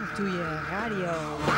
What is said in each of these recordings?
of doe je radio.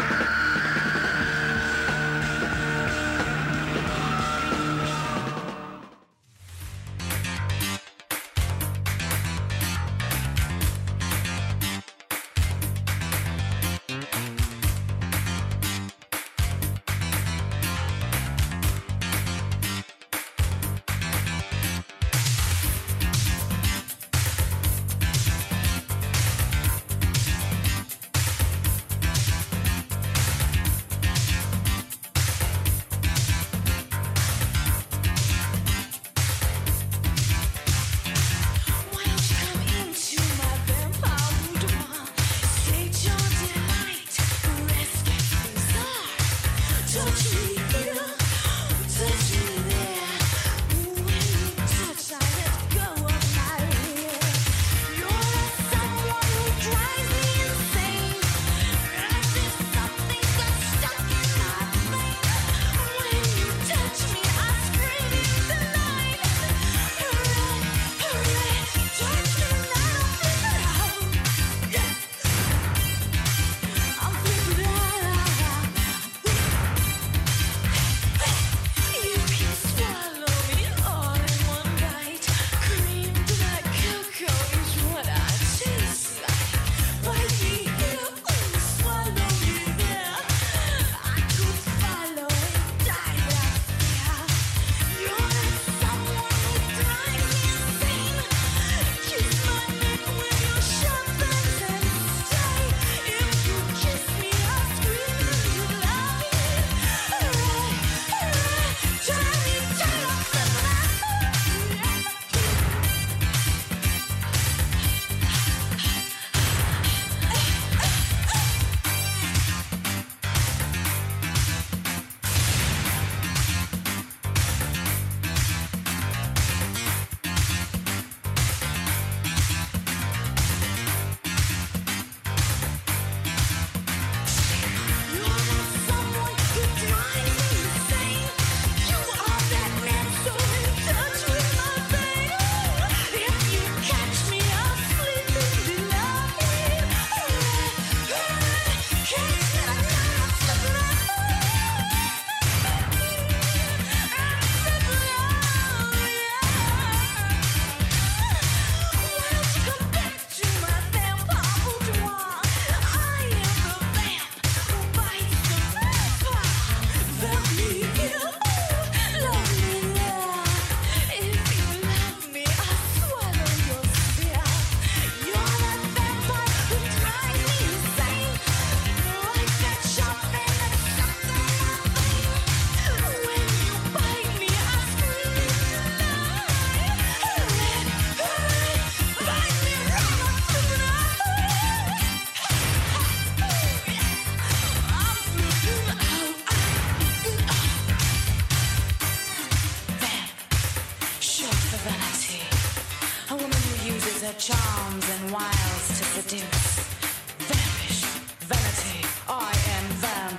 Charms and wiles to seduce. Vampish vanity, I am vamp.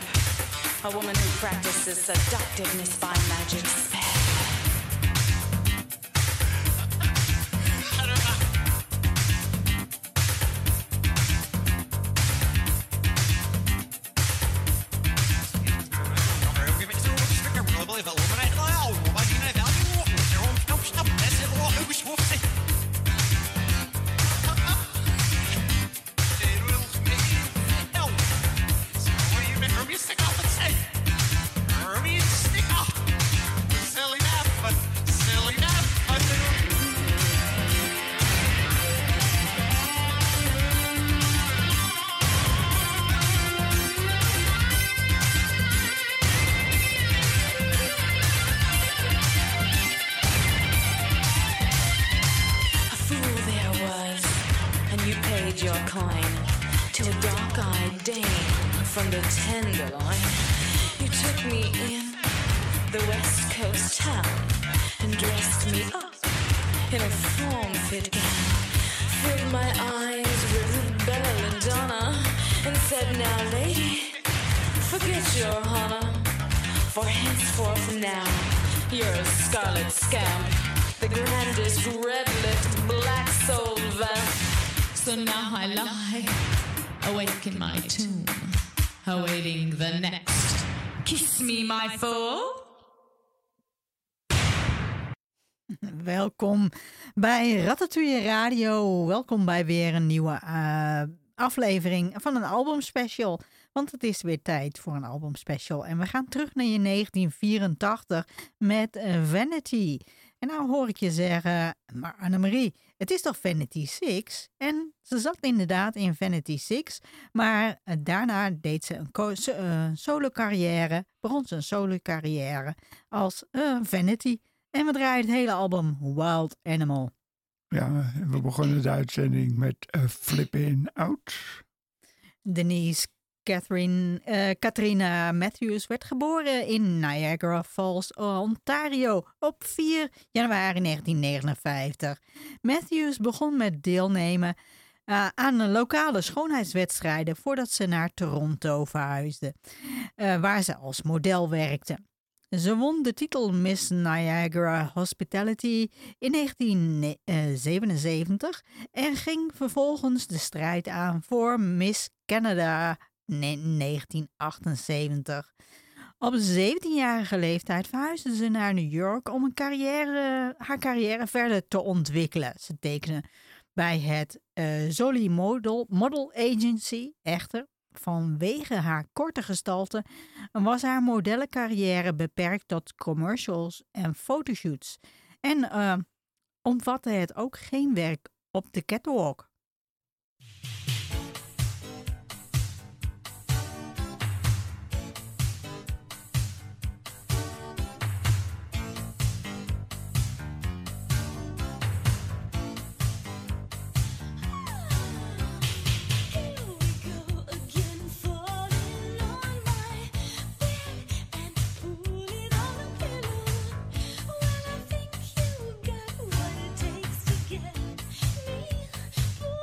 A woman who practices seductiveness by magic spell. From the Tenderloin, you took me in the West Coast town and dressed me up in a form-fit gown, filled my eyes with belladonna, and said, "Now, lady, forget your honor, for henceforth now you're a scarlet scamp, the grandest red-lipped black-souled vamp. So now I lie awake in my tomb, awaiting the next. Kiss me, my fool. Welkom bij Ratatouille Radio. Welkom bij weer een nieuwe aflevering van een albumspecial. Want het is weer tijd voor een albumspecial. En we gaan terug naar je 1984 met Vanity. En nou hoor ik je zeggen, maar Annemarie, het is toch Vanity 6? En ze zat inderdaad in Vanity 6. Maar daarna deed ze een solo carrière. Begon ze een solo carrière als Vanity. En we draaien het hele album Wild Animal. Ja, we begonnen de uitzending met Flippin' Out. Denise Katrina Matthews werd geboren in Niagara Falls, Ontario op 4 januari 1959. Matthews begon met deelnemen aan lokale schoonheidswedstrijden voordat ze naar Toronto verhuisde, waar ze als model werkte. Ze won de titel Miss Niagara Hospitality in 1977 en ging vervolgens de strijd aan voor Miss Canada in 1978. Op 17-jarige leeftijd verhuisde ze naar New York om haar carrière verder te ontwikkelen. Ze tekende bij het Zoli Model Agency. Echter, vanwege haar korte gestalte was haar modellencarrière beperkt tot commercials en fotoshoots en omvatte het ook geen werk op de catwalk. Get me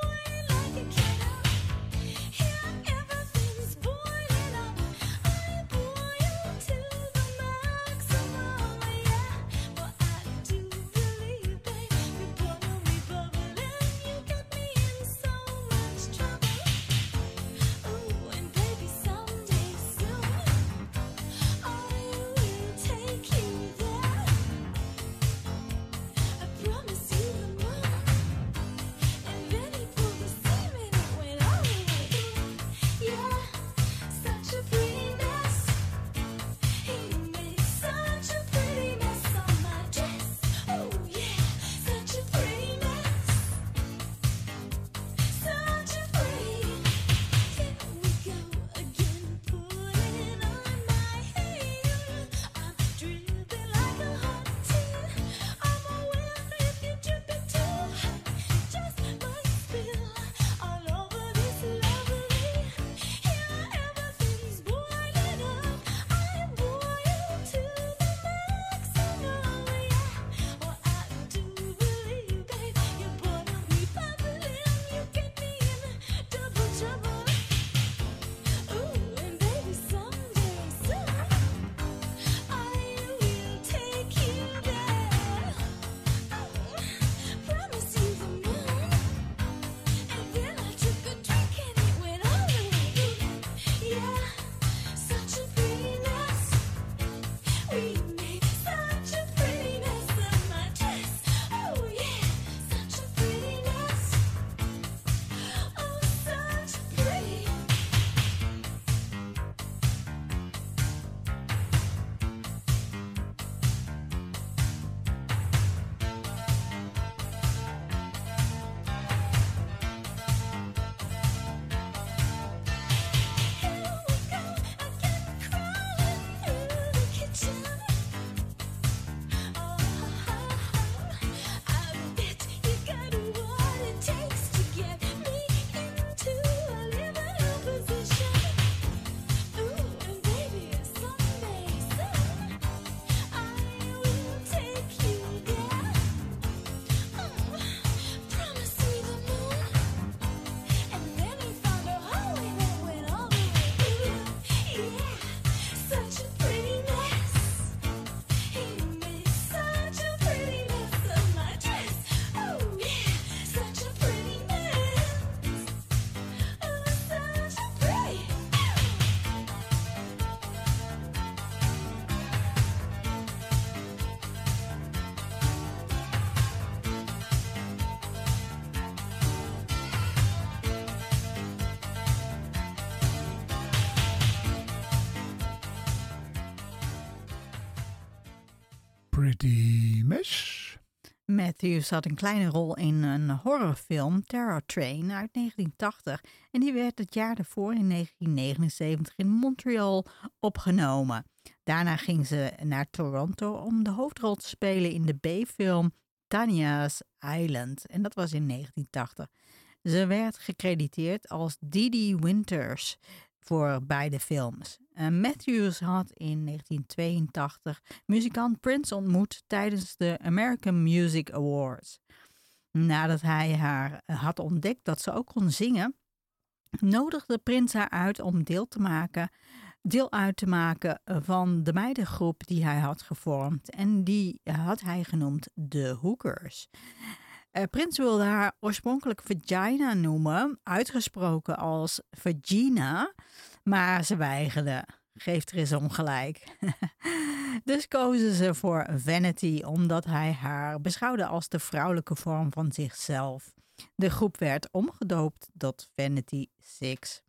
Pretty Miss. Matthews had een kleine rol in een horrorfilm, Terror Train, uit 1980. En die werd het jaar daarvoor, in 1979, in Montreal opgenomen. Daarna ging ze naar Toronto om de hoofdrol te spelen in de B-film Tanya's Island. En dat was in 1980. Ze werd gecrediteerd als Didi Winters voor beide films. Matthews had in 1982 muzikant Prince ontmoet tijdens de American Music Awards. Nadat hij haar had ontdekt dat ze ook kon zingen, nodigde Prince haar uit om deel uit te maken van de meidengroep die hij had gevormd. En die had hij genoemd de Hookers. Prince wilde haar oorspronkelijk Vagina noemen, uitgesproken als Vagina, maar ze weigerde. Geeft er eens ongelijk. Dus kozen ze voor Vanity, omdat hij haar beschouwde als de vrouwelijke vorm van zichzelf. De groep werd omgedoopt tot Vanity 6.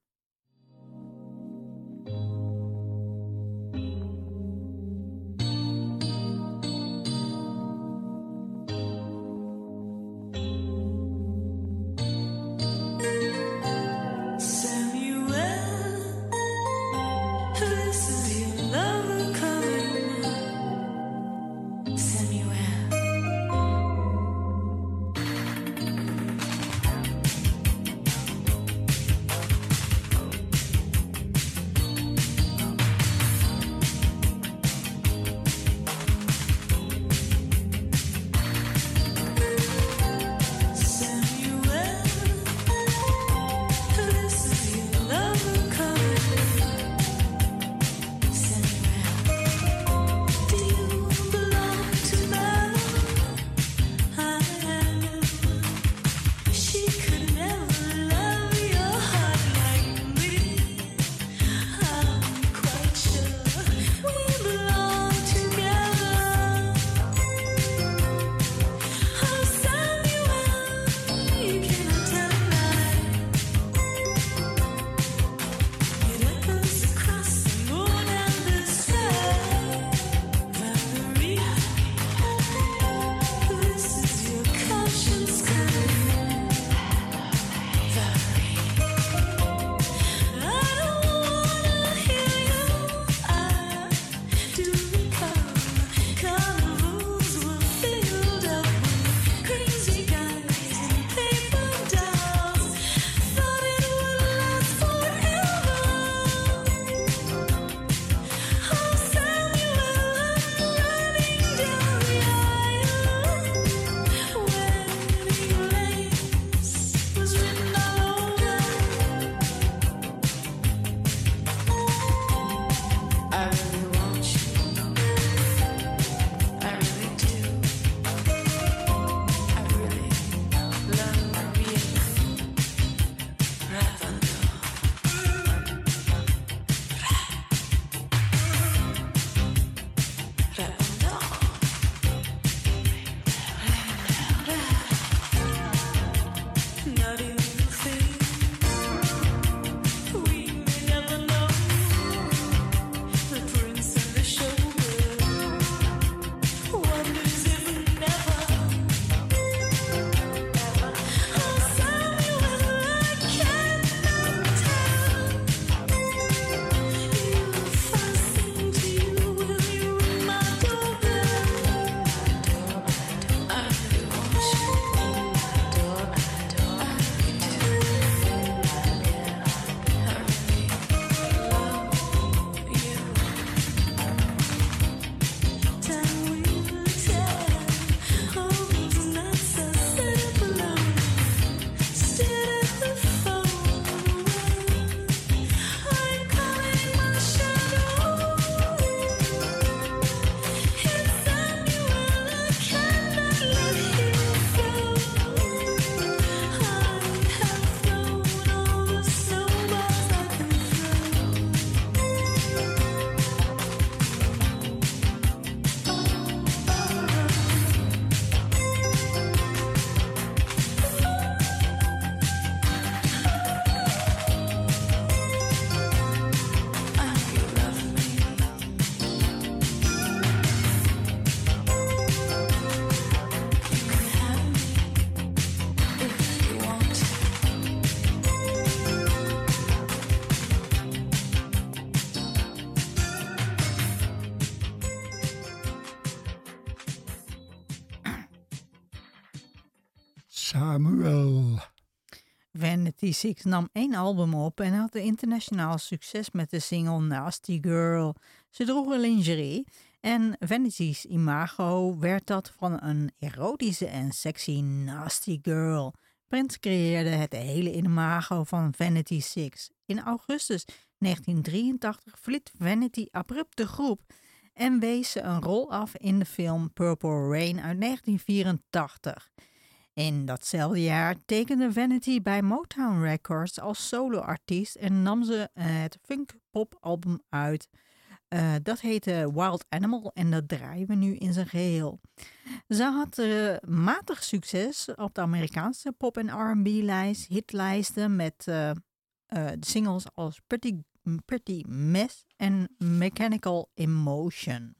Samuel. Vanity Six nam 1 album op en had internationaal succes met de single Nasty Girl. Ze droegen lingerie en Vanity's imago werd dat van een erotische en sexy nasty girl. Prince creëerde het hele imago van Vanity Six. In augustus 1983 verliet Vanity abrupt de groep en wees ze een rol af in de film Purple Rain uit 1984. In datzelfde jaar tekende Vanity bij Motown Records als soloartiest en nam ze het funk-pop-album uit. Dat heette Wild Animal en dat draaien we nu in zijn geheel. Ze had matig succes op de Amerikaanse pop- en R&B-lijst, hitlijsten met singles als Pretty Mess en Mechanical Emotion.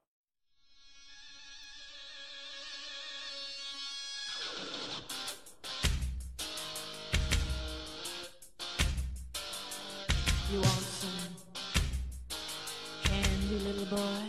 You want some candy, little boy?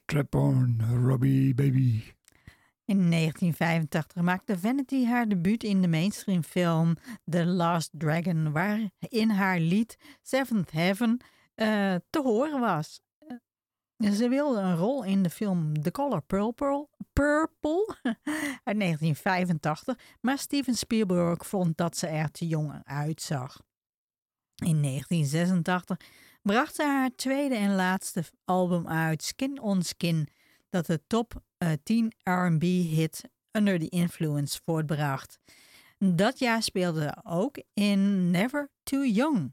Strap-on, Robbie Baby. In 1985 maakte Vanity haar debuut in de mainstreamfilm The Last Dragon, waarin haar lied Seventh Heaven te horen was. Ze wilde een rol in de film The Color Purple uit 1985, maar Steven Spielberg vond dat ze er te jong uitzag. In 1986 bracht ze haar tweede en laatste album uit, Skin on Skin, dat de top 10 R&B-hit Under the Influence voortbracht. Dat jaar speelde ze ook in Never Too Young.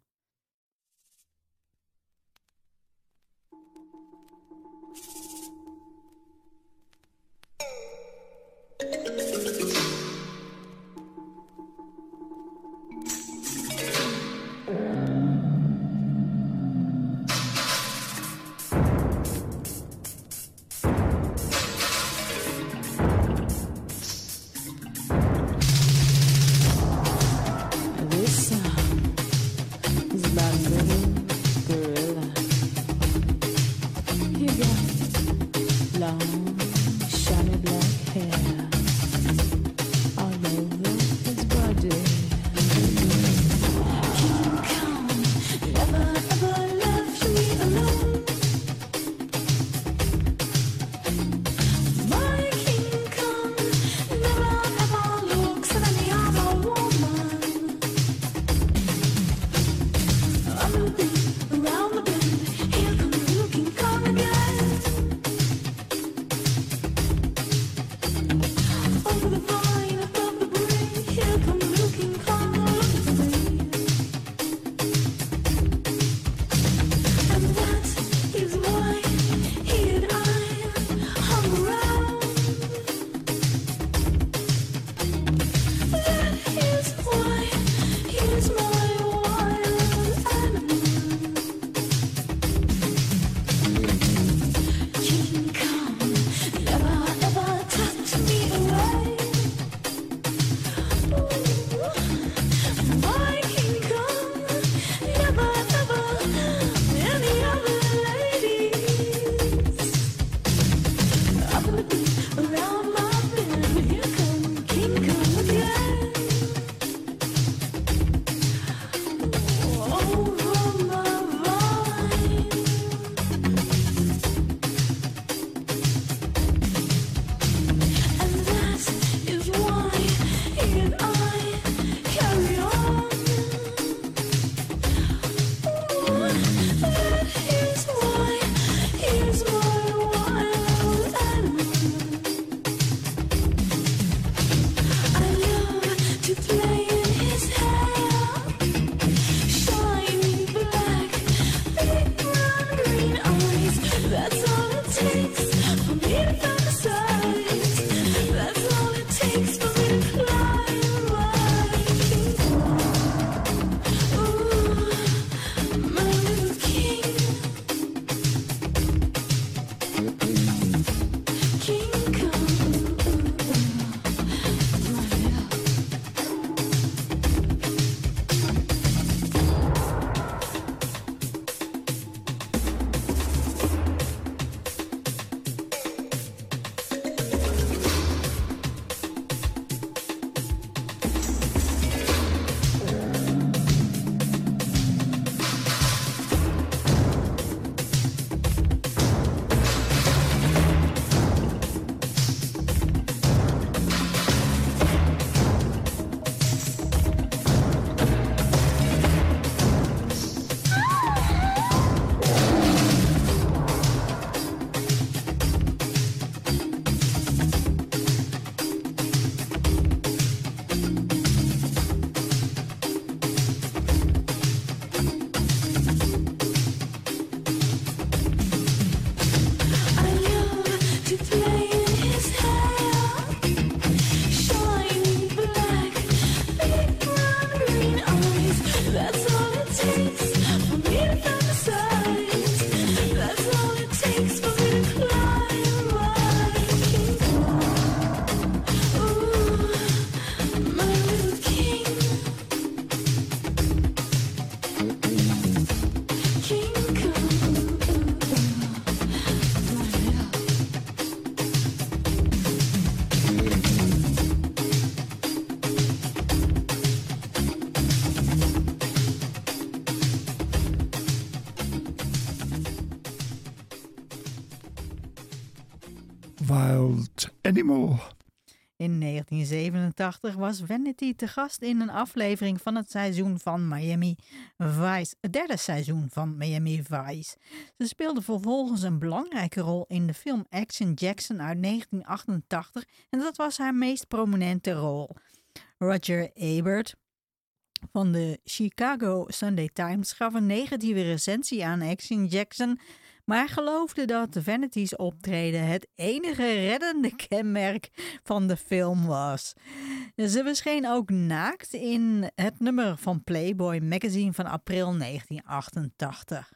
Wild Animal. In 1987 was Vanity te gast in een aflevering van het seizoen van Miami Vice, het derde seizoen van Miami Vice. Ze speelde vervolgens een belangrijke rol in de film Action Jackson uit 1988 en dat was haar meest prominente rol. Roger Ebert van de Chicago Sunday Times gaf een negatieve recensie aan Action Jackson, maar geloofde dat Vanity's optreden het enige reddende kenmerk van de film was. Ze verscheen ook naakt in het nummer van Playboy magazine van april 1988.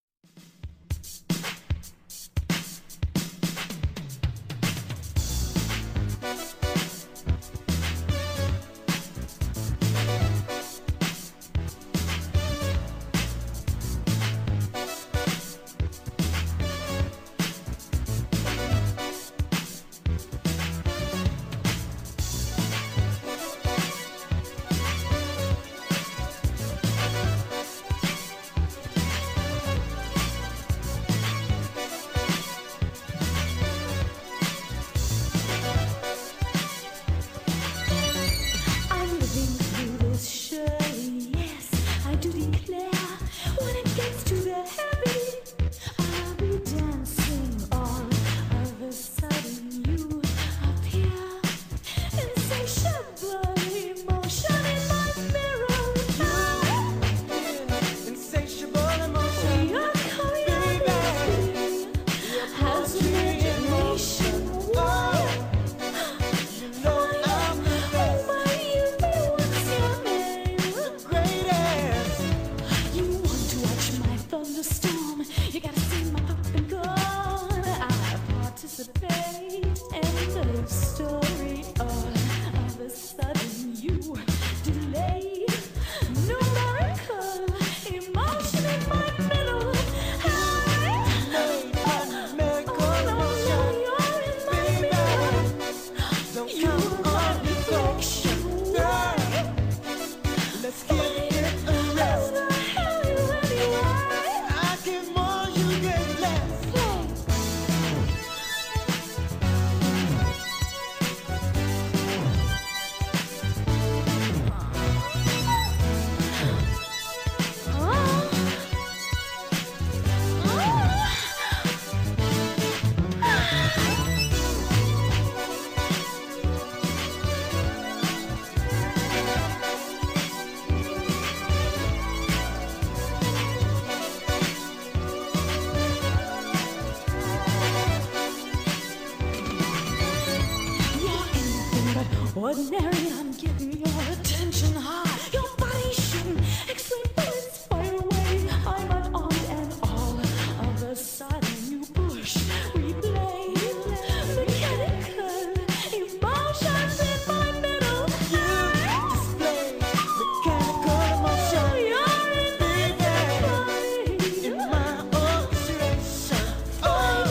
Ordinary, I'm getting your attention high. Your body shouldn't explain bullets fire away. I'm unarmed and all of a sudden you push, replay, mechanical emotions in my middle. You display mechanical emotion. You're in the in my orchestration. Oh,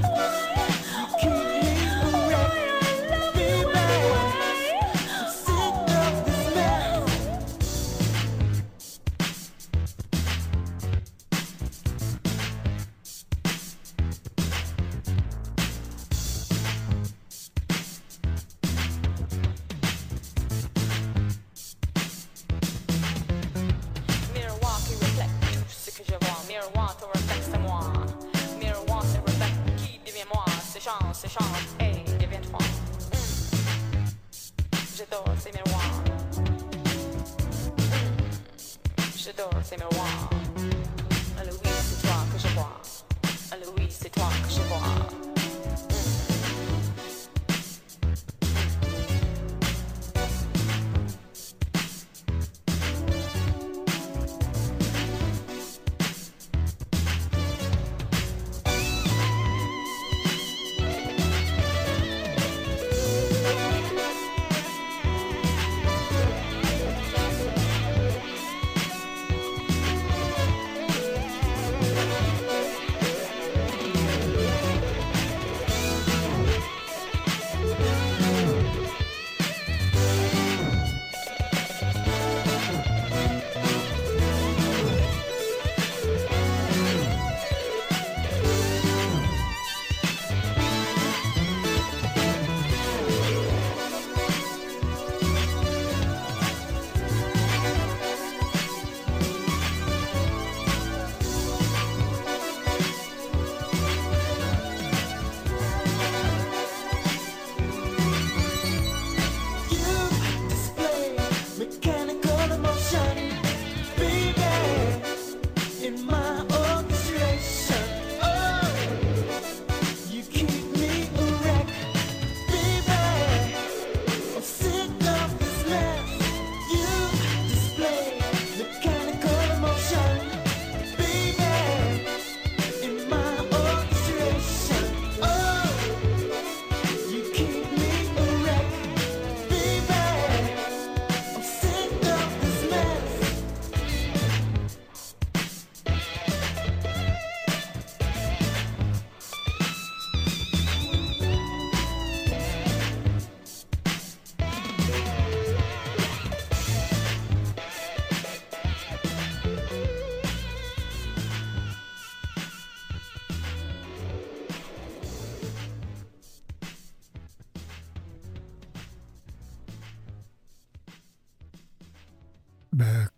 why keep me awake, baby?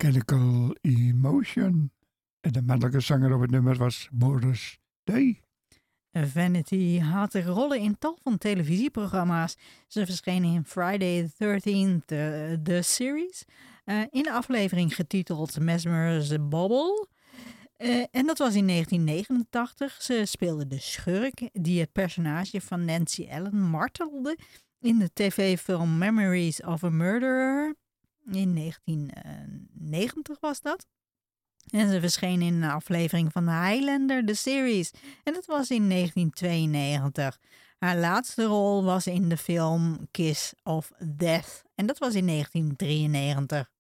Mechanical Emotion. En de mannelijke zanger op het nummer was Boris Day. Vanity had rollen in tal van televisieprogramma's. Ze verschenen in Friday the 13th, The Series. In de aflevering getiteld Mesmer's Bobble. En dat was in 1989. Ze speelde de schurk die het personage van Nancy Allen martelde in de tv-film Memories of a Murderer. In 1990 was dat. En ze verscheen in een aflevering van de Highlander, The Series. En dat was in 1992. Haar laatste rol was in de film Kiss of Death. En dat was in 1993.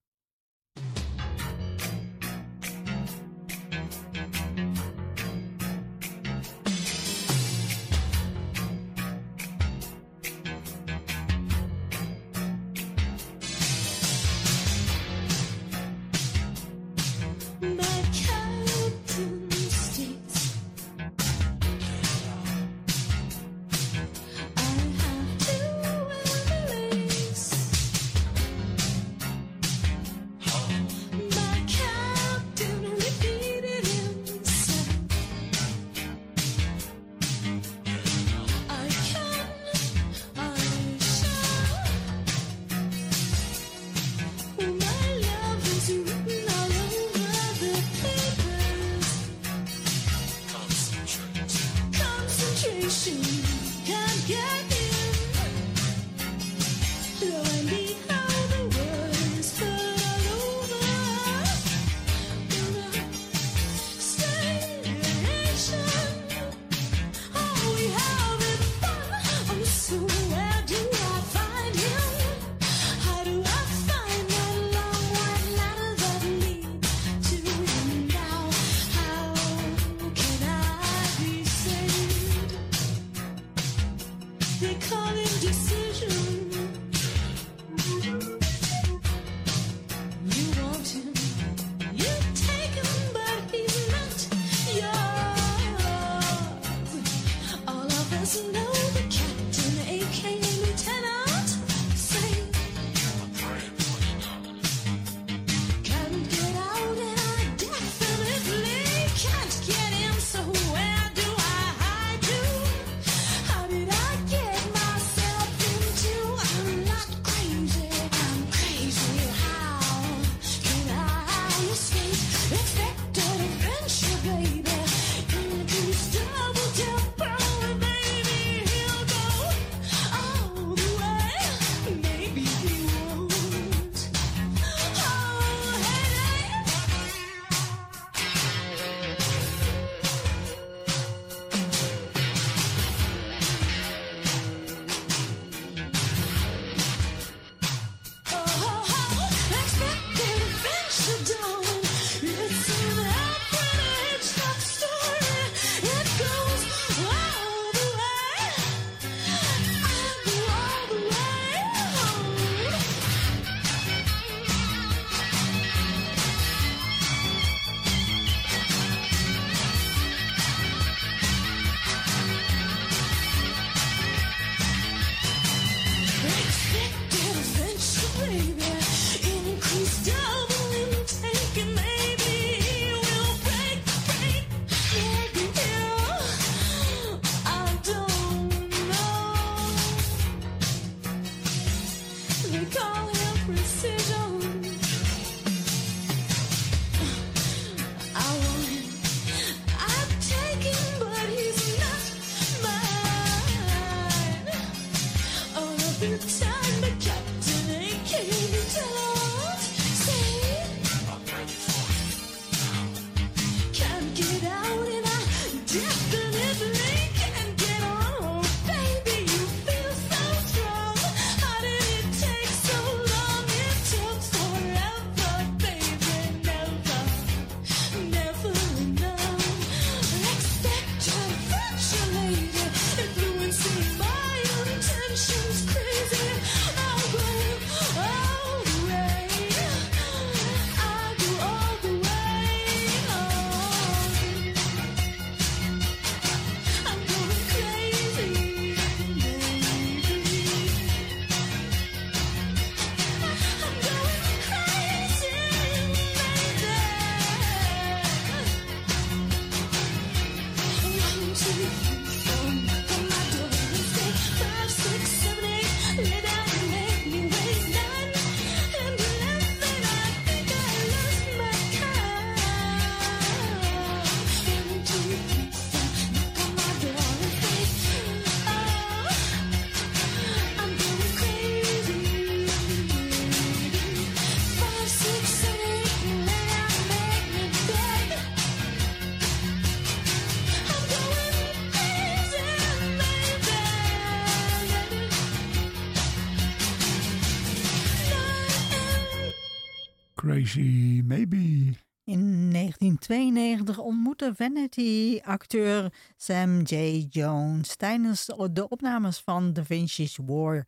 Crazy Maybe. In 1992 ontmoette Vanity-acteur Sam J. Jones tijdens de opnames van Da Vinci's War.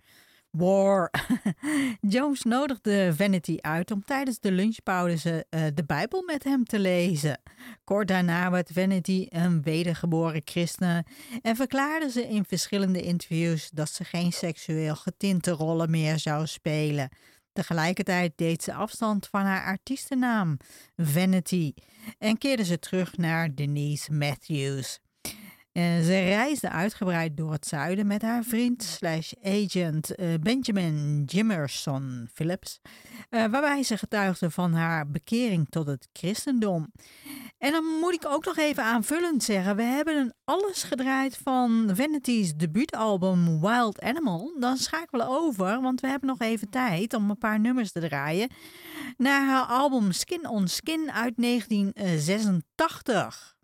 Jones nodigde Vanity uit om tijdens de lunchpauze de Bijbel met hem te lezen. Kort daarna werd Vanity een wedergeboren christen en verklaarde ze in verschillende interviews dat ze geen seksueel getinte rollen meer zou spelen. Tegelijkertijd deed ze afstand van haar artiestennaam, Vanity, en keerde ze terug naar Denise Matthews. Ze reisde uitgebreid door het zuiden met haar vriend /agent Benjamin Jimerson Phillips, waarbij ze getuigde van haar bekering tot het christendom. En dan moet ik ook nog even aanvullend zeggen, we hebben een alles gedraaid van Vanity's debuutalbum Wild Animal. Dan schakelen we over, want we hebben nog even tijd om een paar nummers te draaien, naar haar album Skin on Skin uit 1986.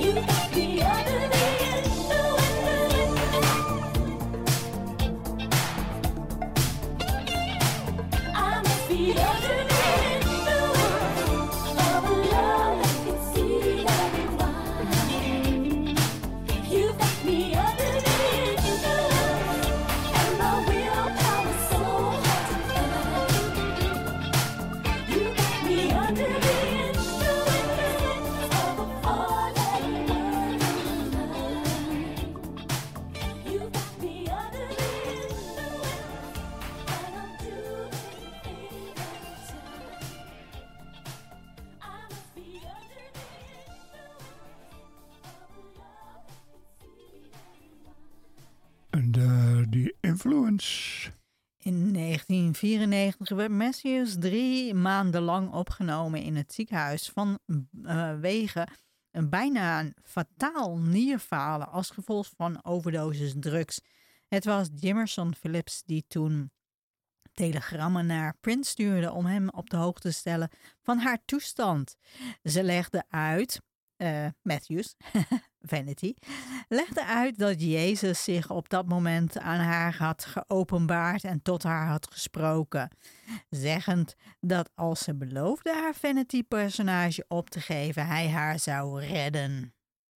Die Influence. In 1994 werd Matthews 3 maanden lang opgenomen in het ziekenhuis vanwege een bijna fataal nierfalen als gevolg van overdosis drugs. Het was Jimerson Phillips die toen telegrammen naar Prince stuurde om hem op de hoogte te stellen van haar toestand. Ze legde uit, Matthews, Vanity, legde uit dat Jezus zich op dat moment aan haar had geopenbaard en tot haar had gesproken, zeggend dat als ze beloofde haar Vanity-personage op te geven, hij haar zou redden.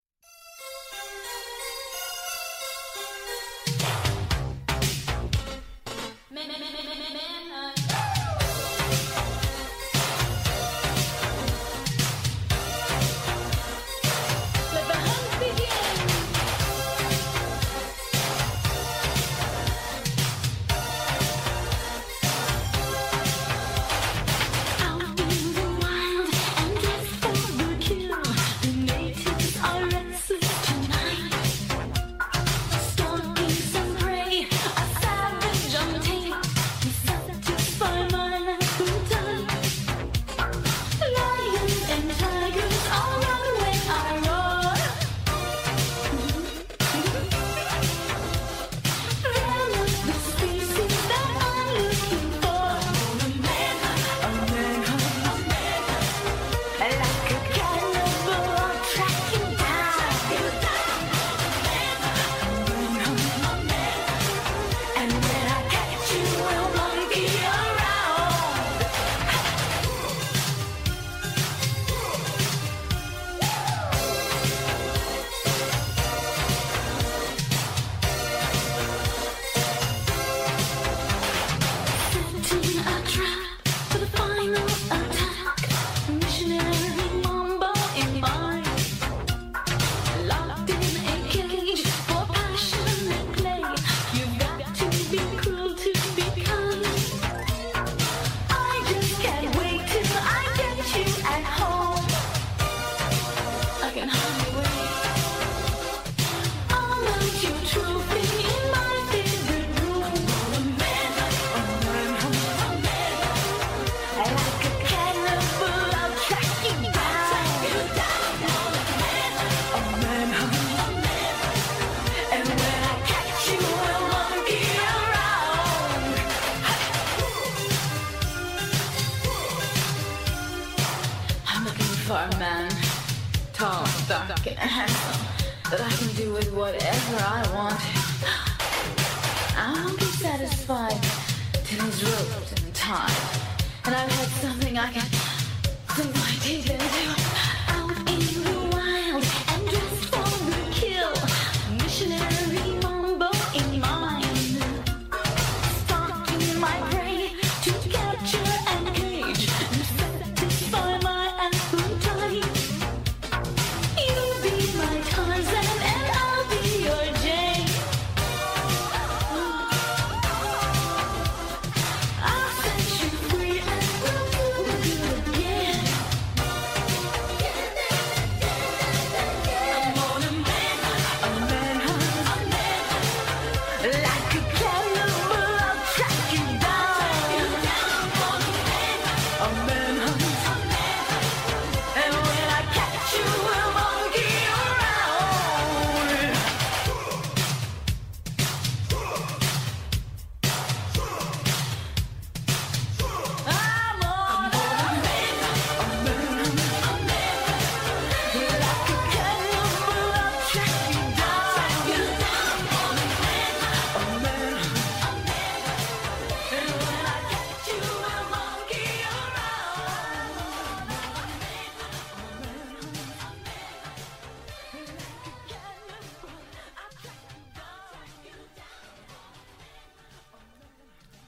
That I can do with whatever I want. I won't be satisfied till he's roped and tied, and I've had something I can sink my teeth into. Out in the wild and dressed for the kill, missionary mambo in mind, stalking my prey to capture and cage and satisfy my appetite. You'll be my Tarzan and I'll be your Jane. I'll set you free and we'll do it again.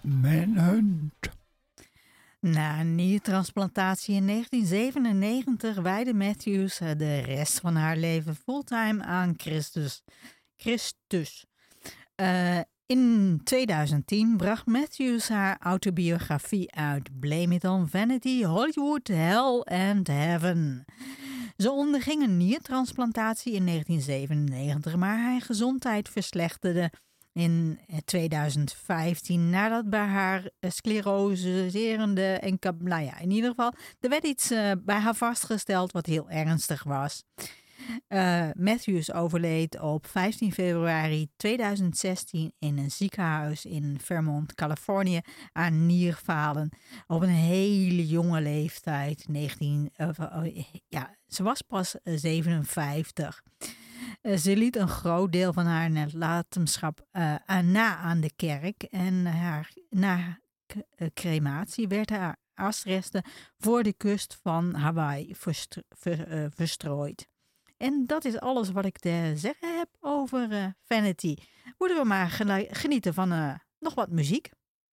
Manhunt. Na een niertransplantatie in 1997 wijde Matthews de rest van haar leven fulltime aan Christus. In 2010 bracht Matthews haar autobiografie uit, Blame It on Vanity, Hollywood, Hell and Heaven. Ze onderging een niertransplantatie in 1997, maar haar gezondheid verslechterde in 2015 nadat bij haar scleroserende en in ieder geval, er werd iets bij haar vastgesteld wat heel ernstig was. Matthews overleed op 15 februari 2016 in een ziekenhuis in Vermont, Californië, aan nierfalen. Op een hele jonge leeftijd. Ze was pas 57. Ze liet een groot deel van haar nalatenschap na aan de kerk. En na crematie werd haar asresten voor de kust van Hawaii verstrooid. En dat is alles wat ik te zeggen heb over Vanity. Moeten we maar genieten van nog wat muziek.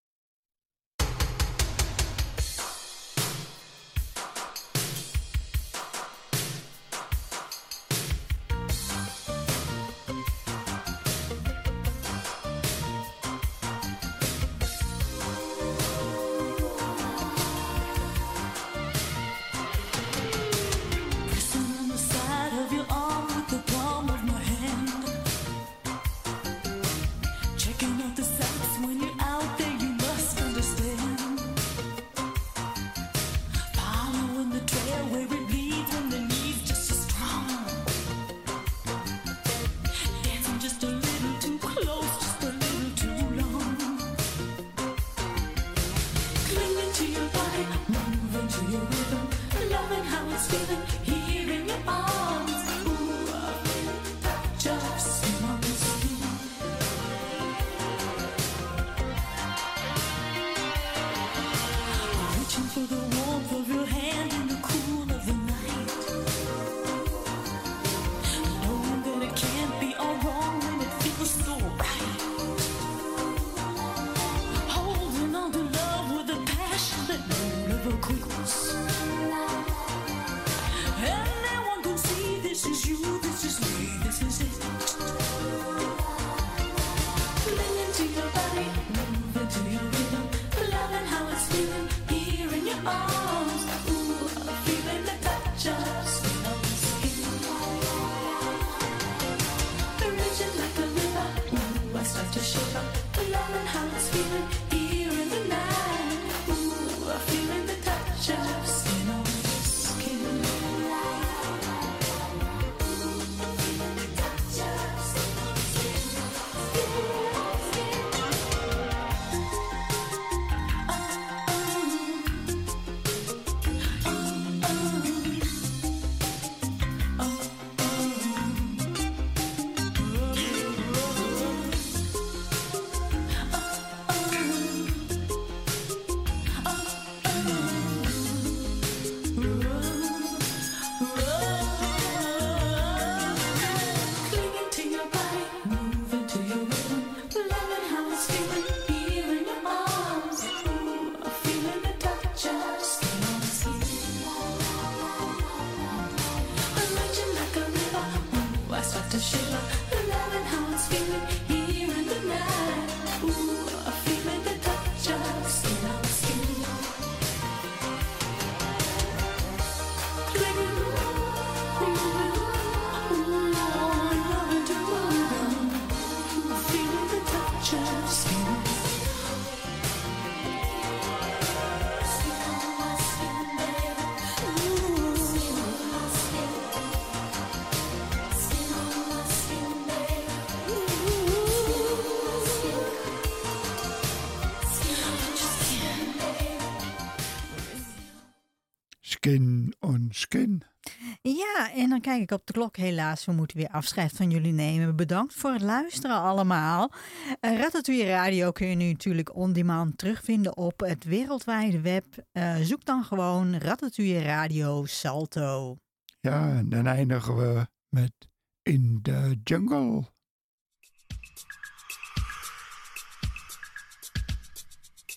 Skin on Skin. Ja, en dan kijk ik op de klok. Helaas, we moeten weer afscheid van jullie nemen. Bedankt voor het luisteren allemaal. Ratatouille Radio kun je nu natuurlijk on demand terugvinden op het wereldwijde web. Zoek dan gewoon Ratatouille Radio Salto. Ja, en dan eindigen we met In the Jungle.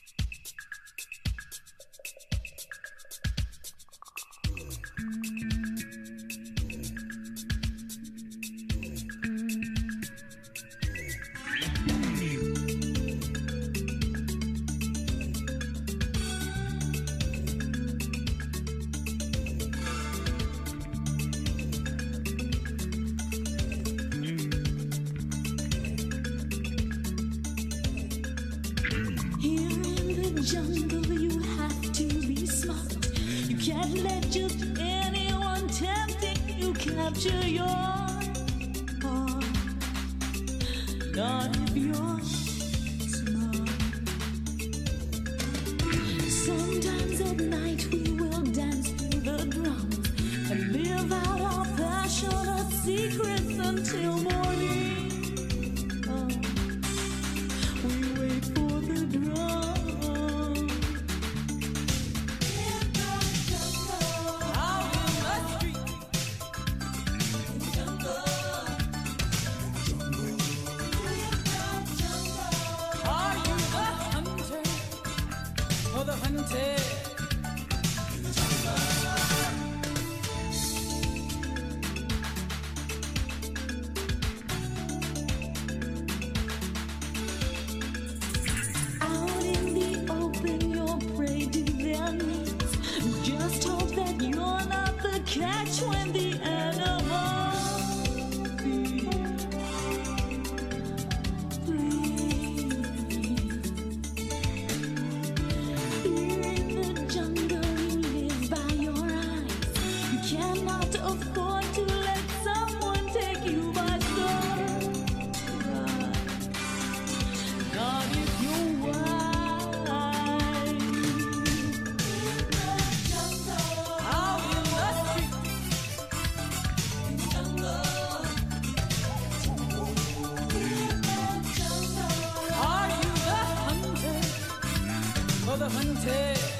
you capture your heart. Not if you're smart. Sometimes at night we will dance to the drums and live out our passionate secrets until morning. We wait for the drum. Out in the open, you're prey to their needs. Just hope that you're not the catch when the animals flee. Here in the jungle, you live by your eyes. You cannot afford to let someone take you by surprise. Not if you're wise. Out in the street, are you the hunter or the hunted?